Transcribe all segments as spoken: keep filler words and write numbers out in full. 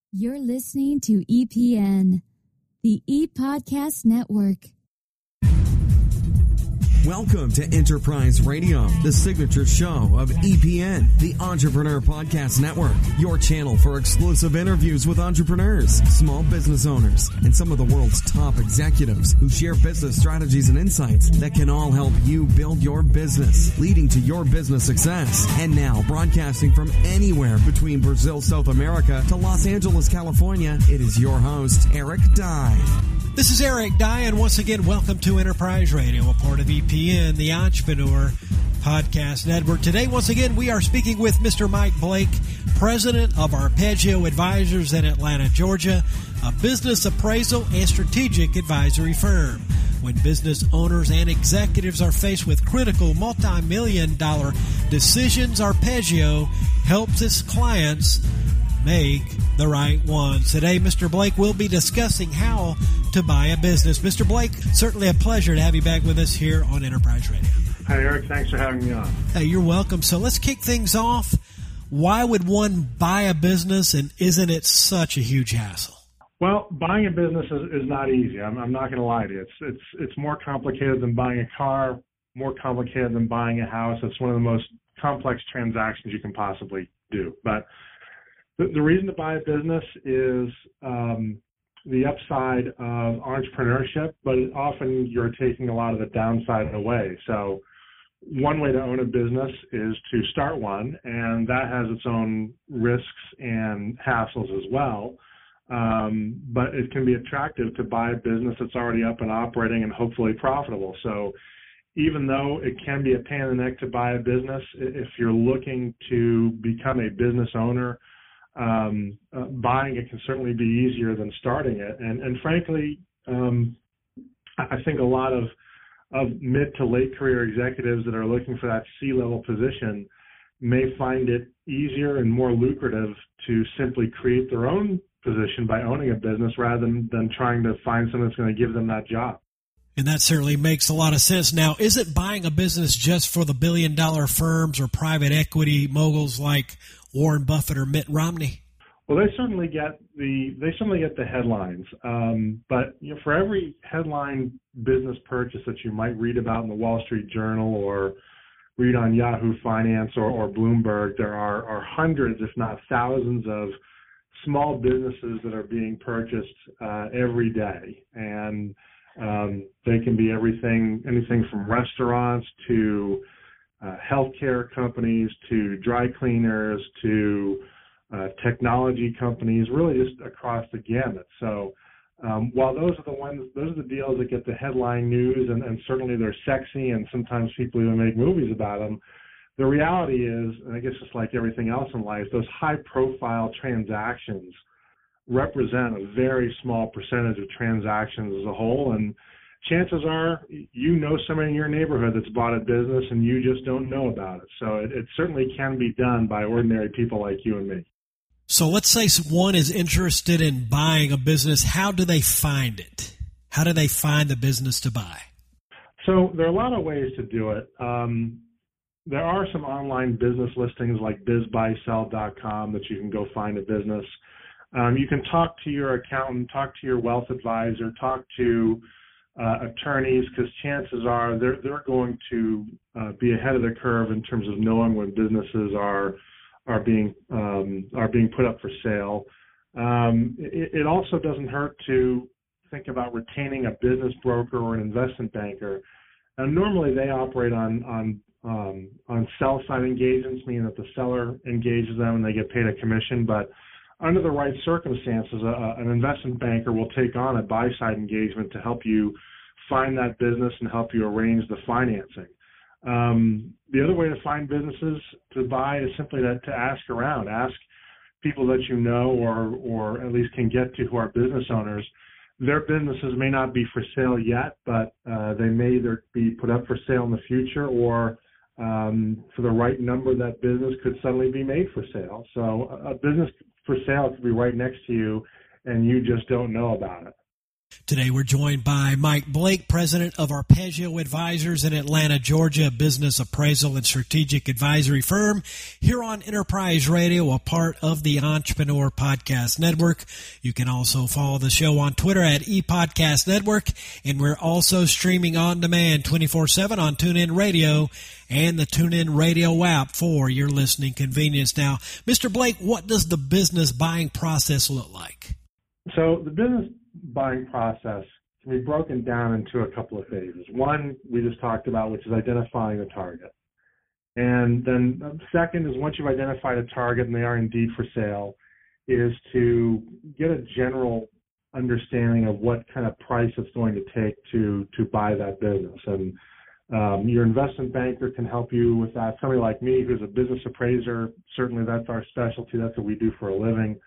You're listening to E P N, the E-Podcast Network. Welcome to Enterprise Radio, the signature show of E P N, the Entrepreneur Podcast Network, your channel for exclusive interviews with entrepreneurs, small business owners, and some of the world's top executives who share business strategies and insights that can all help you build your business, leading to your business success. And now, broadcasting from anywhere between Brazil, South America to Los Angeles, California, it is your host, Eric Dye. This is Eric Dye, and once again, welcome to Enterprise Radio, a part of E P N, the Entrepreneur Podcast Network. Today, once again, we are speaking with Mister Mike Blake, president of Arpeggio Advisors in Atlanta, Georgia, a business appraisal and strategic advisory firm. When business owners and executives are faced with critical multi-million dollar decisions, Arpeggio helps its clients make the right ones. Today, Mister Blake will be discussing how to buy a business. Mister Blake, certainly a pleasure to have you back with us here on Enterprise Radio. Hi, Eric. Thanks for having me on. Hey, you're welcome. So let's kick things off. Why would one buy a business, and isn't it such a huge hassle? Well, buying a business is, is not easy. I'm, I'm not going to lie to you. It's, it's, it's more complicated than buying a car, more complicated than buying a house. It's one of the most complex transactions you can possibly do. But the, the reason to buy a business is um, the upside of entrepreneurship, but often you're taking a lot of the downside away. So one way to own a business is to start one, and that has its own risks and hassles as well. Um, but it can be attractive to buy a business that's already up and operating and hopefully profitable. So even though it can be a pain in the neck to buy a business, if you're looking to become a business owner, Um, uh, buying it can certainly be easier than starting it. And, and frankly, um, I think a lot of, of mid to late career executives that are looking for that C-level position may find it easier and more lucrative to simply create their own position by owning a business rather than, than trying to find someone that's going to give them that job. And that certainly makes a lot of sense. Now, is it buying a business just for the billion-dollar firms or private equity moguls like Warren Buffett or Mitt Romney? Well, they certainly get the they certainly get the headlines. Um, but you know, for every headline business purchase that you might read about in the Wall Street Journal or read on Yahoo Finance or, or Bloomberg, there are, are hundreds, if not thousands, of small businesses that are being purchased uh, every day, and um, they can be everything, anything from restaurants to uh, healthcare companies to dry cleaners to uh, technology companies, really just across the gamut. So um, while those are the ones, those are the deals that get the headline news, and, and certainly they're sexy, and sometimes people even make movies about them. The reality is, and I guess it's like everything else in life, those high-profile transactions represent a very small percentage of transactions as a whole, and chances are you know somebody in your neighborhood that's bought a business and you just don't know about it. So it, it certainly can be done by ordinary people like you and me. So let's say one is interested in buying a business. How do they find it? How do they find the business to buy? So there are a lot of ways to do it. Um, there are some online business listings like biz buy sell dot com that you can go find a business. Um, you can talk to your accountant, talk to your wealth advisor, talk to uh, attorneys, because chances are they're they're going to uh, be ahead of the curve in terms of knowing when businesses are are being um, are being put up for sale. Um, it, it also doesn't hurt to think about retaining a business broker or an investment banker. And normally they operate on on um, on sell side engagements, meaning that the seller engages them and they get paid a commission, but under the right circumstances, uh, an investment banker will take on a buy-side engagement to help you find that business and help you arrange the financing. Um, the other way to find businesses to buy is simply to, to ask around. Ask people that you know or, or at least can get to who are business owners. Their businesses may not be for sale yet, but uh, they may either be put up for sale in the future, or um, for the right number, that business could suddenly be made for sale. So a business for sale could be right next to you, and you just don't know about it. Today we're joined by Mike Blake, president of Arpeggio Advisors in Atlanta, Georgia, a business appraisal and strategic advisory firm here on Enterprise Radio, a part of the Entrepreneur Podcast Network. You can also follow the show on Twitter at ePodcast Network, and we're also streaming on demand twenty-four seven on TuneIn Radio and the TuneIn Radio app for your listening convenience. Now, Mister Blake, what does the business buying process look like? So the business buying process can be broken down into a couple of phases. One we just talked about, which is identifying a target. And then second is once you've identified a target and they are indeed for sale, is to get a general understanding of what kind of price it's going to take to to buy that business. And um, your investment banker can help you with that. Somebody like me who's a business appraiser, certainly that's our specialty. That's what we do for a living.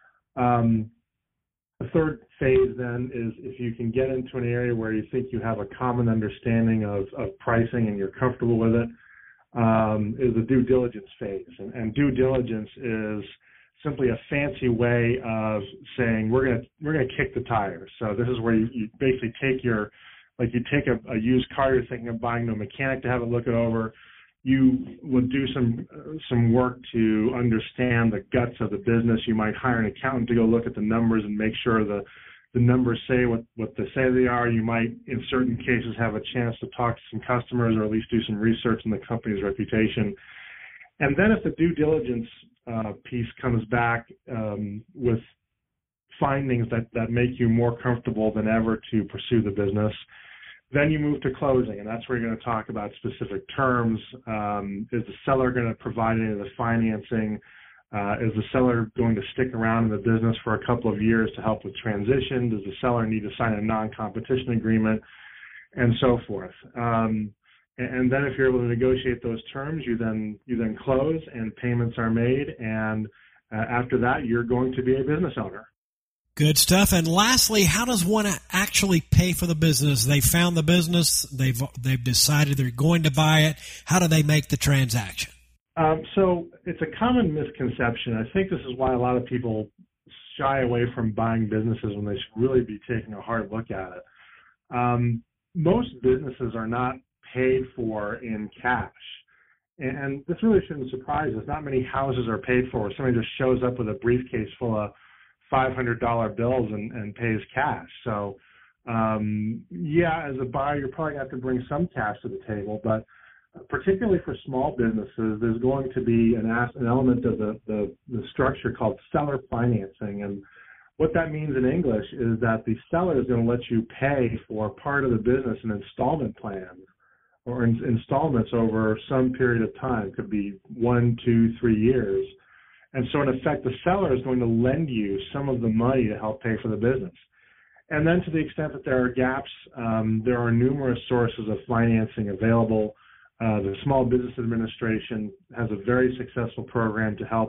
Um, The third phase then is if you can get into an area where you think you have a common understanding of, of pricing and you're comfortable with it, um, is the due diligence phase. And, and due diligence is simply a fancy way of saying we're going to we're going to kick the tires. So this is where you, you basically take your like you take a, a used car you're thinking of buying to a mechanic to have it look it over. You would do some uh, some work to understand the guts of the business. You might hire an accountant to go look at the numbers and make sure the, the numbers say what, what they say they are. You might, in certain cases, have a chance to talk to some customers or at least do some research on the company's reputation. And then if the due diligence uh, piece comes back um, with findings that, that make you more comfortable than ever to pursue the business, then you move to closing, and that's where you're going to talk about specific terms. Um, is the seller going to provide any of the financing? Uh, is the seller going to stick around in the business for a couple of years to help with transition? Does the seller need to sign a non-competition agreement? And so forth. Um, and, and then if you're able to negotiate those terms, you then you then close and payments are made. And uh, after that, you're going to be a business owner. Good stuff. And lastly, how does one actually pay for the business? They found the business. They've they've decided they're going to buy it. How do they make the transaction? Um, so it's a common misconception. I think this is why a lot of people shy away from buying businesses when they should really be taking a hard look at it. Um, most businesses are not paid for in cash. And this really shouldn't surprise us. Not many houses are paid for where somebody just shows up with a briefcase full of five hundred dollar bills and, and pays cash. So, um, yeah, as a buyer, you're probably going to have to bring some cash to the table, but particularly for small businesses, there's going to be an, an element of the, the, the structure called seller financing. And what that means in English is that the seller is going to let you pay for part of the business in installment plans or in installments over some period of time. It could be one, two, three years. And so, in effect, the seller is going to lend you some of the money to help pay for the business. And then to the extent that there are gaps, um, there are numerous sources of financing available. Uh, the Small Business Administration has a very successful program to help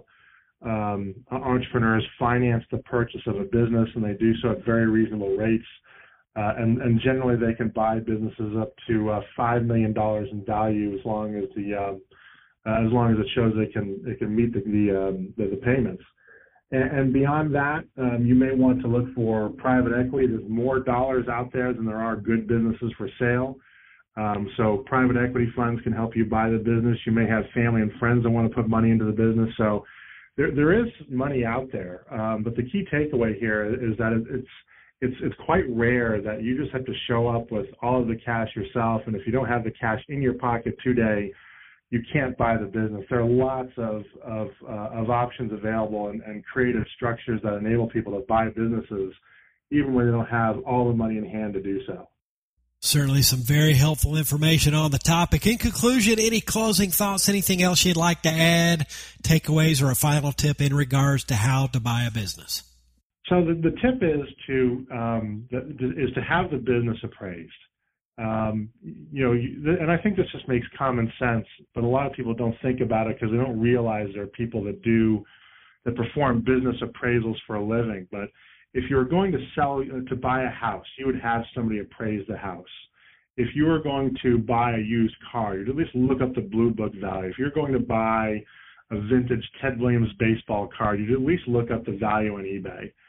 um, entrepreneurs finance the purchase of a business, and they do so at very reasonable rates. Uh, and, and generally, they can buy businesses up to uh, five million dollars in value as long as the um, Uh, as long as it shows they can they can meet the the, um, the, the payments. And, and beyond that, um, you may want to look for private equity. There's more dollars out there than there are good businesses for sale. Um, so private equity funds can help you buy the business. You may have family and friends that want to put money into the business. So there there is money out there. Um, but the key takeaway here is that it, it's it's it's quite rare that you just have to show up with all of the cash yourself. And if you don't have the cash in your pocket today, you can't buy the business. There are lots of of, uh, of options available and, and creative structures that enable people to buy businesses even when they don't have all the money in hand to do so. Certainly some very helpful information on the topic. In conclusion, any closing thoughts, anything else you'd like to add, takeaways, or a final tip in regards to how to buy a business? So the, the tip is to um, the, is to have the business appraised. Um, you know, you, and I think this just makes common sense, but a lot of people don't think about it because they don't realize there are people that do, that perform business appraisals for a living. But if you're going to sell, to buy a house, you would have somebody appraise the house. If you were going to buy a used car, you'd at least look up the Blue Book value. If you're going to buy a vintage Ted Williams baseball card, you'd at least look up the value on eBay.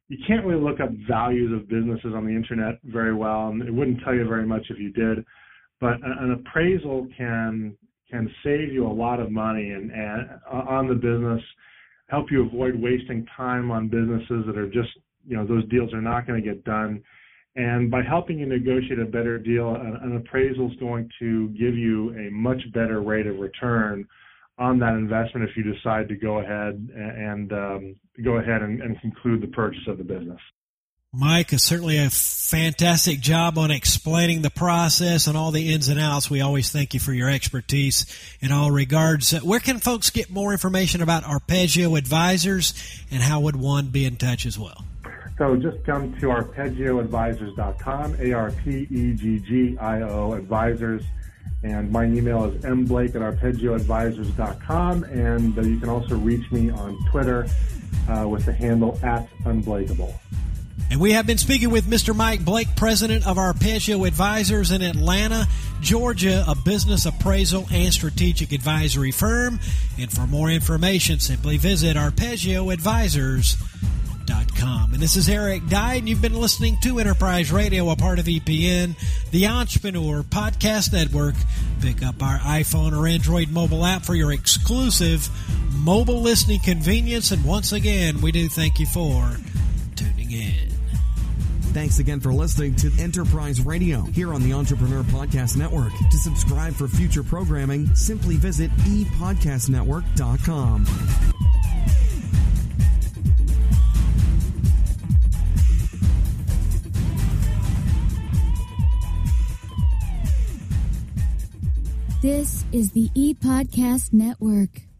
you can't really look up values of businesses on the internet very well, and it wouldn't tell you very much if you did. But an appraisal can can save you a lot of money and, and on the business, help you avoid wasting time on businesses that are just, you know, those deals are not going to get done. And by helping you negotiate a better deal, an, an appraisal is going to give you a much better rate of return on that investment if you decide to go ahead and um, go ahead and, and conclude the purchase of the business. Mike, is certainly a fantastic job on explaining the process and all the ins and outs. We always thank you for your expertise in all regards. Where can folks get more information about Arpeggio Advisors, and how would one be in touch as well? So just come to arpeggio advisors dot com, A R P E G G I O Advisors. And my email is m blake at arpeggio advisors dot com. And uh, you can also reach me on Twitter uh, with the handle at unblakeable. And we have been speaking with Mister Mike Blake, president of Arpeggio Advisors in Atlanta, Georgia, a business appraisal and strategic advisory firm. And for more information, simply visit arpeggio advisors dot com. And this is Eric Dye, and you've been listening to Enterprise Radio, a part of E P N, the Entrepreneur Podcast Network. Pick up our iPhone or Android mobile app for your exclusive mobile listening convenience. And once again, we do thank you for tuning in. Thanks again for listening to Enterprise Radio here on the Entrepreneur Podcast Network. To subscribe for future programming, simply visit e podcast network dot com. This is the E-Podcast Network.